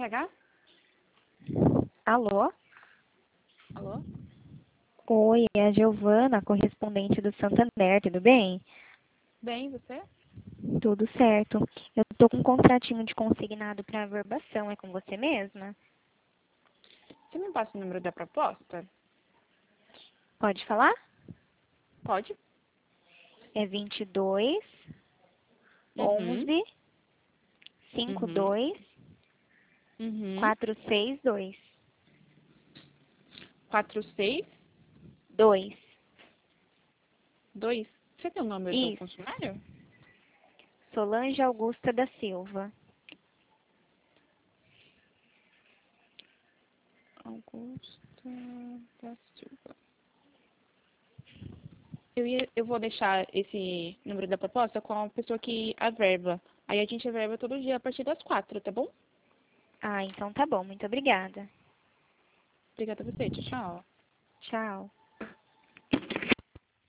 RH? Alô? Alô? Oi, é a Giovana, correspondente do Santander, tudo bem? Bem, você? Tudo certo. Eu tô com um contratinho de consignado para averbação, é com você mesma? Você me passa o número da proposta? Pode falar? Pode? É 22 Uhum. 11 Uhum. 52 Uhum. 462. 46 2. 2. Você tem o nome do Isso. funcionário? Solange Augusta da Silva. Augusta da Silva. Eu vou deixar esse número da proposta com a pessoa que averba. Aí a gente averba todo dia a partir das 4, tá bom? Ah, então tá bom. Muito obrigada. Obrigada a você. Tchau, tchau. Tchau.